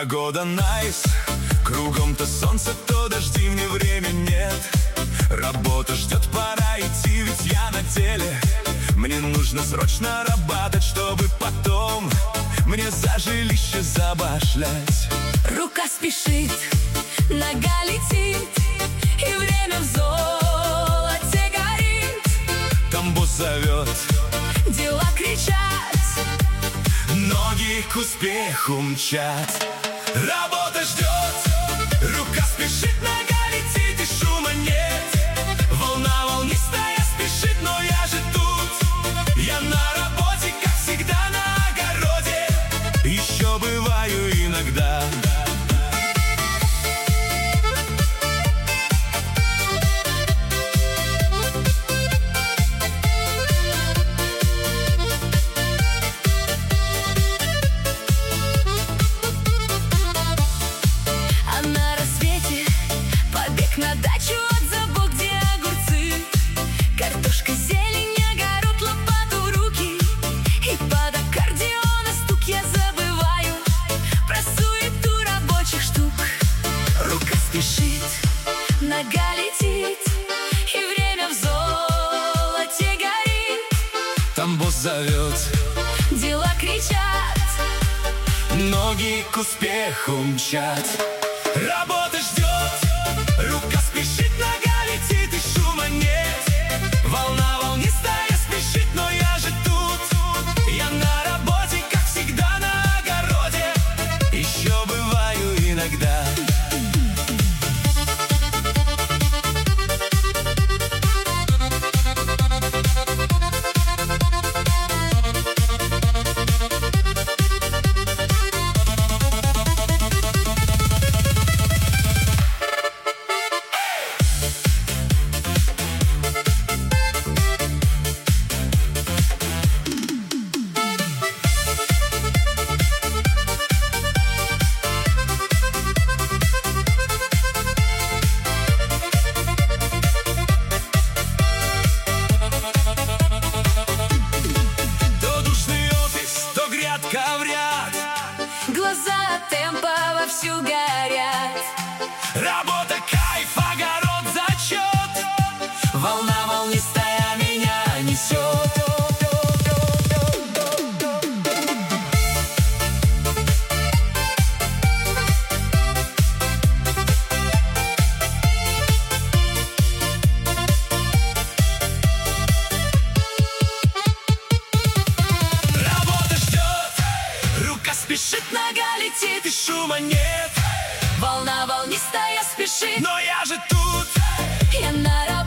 Погода найс, кругом то солнце, то дожди, мне время нет. Работа ждет, пора идти, ведь я на деле. Мне нужно срочно работать, чтобы потом мне за жилище забашлять. Рука спешит, нога летит, и время в золоте горит. Там босс зовет, дела кричат, ноги к успеху мчат. Работа ждет, рука спешит, нога летит, и шума нет. Волна волнистая спешит, но я же тут. Я на работе, как всегда, на огороде. Еще бываю иногда. На дачу от забот, где огурцы, картошка, зелень, огород, лопату в руки. И под аккордеона стук я забываю про суету рабочих штук. Рука спешит, нога летит, и время в золоте горит. Там босс зовет, дела кричат, ноги к успеху мчат. Работа ждет, рука спешит, нога летит, и шума нет. Волна волнистая спешит, но я же тут. Я на работе, как всегда, на огороде. Еще бываю иногда. Коврят, глаза от темпа вовсю горят. Работа, кайф, огород, зачет. Волна волнистая меня несет. Спешит, нога летит, и шума нет. Волна волнистая спешит, но я же тут. я на работе.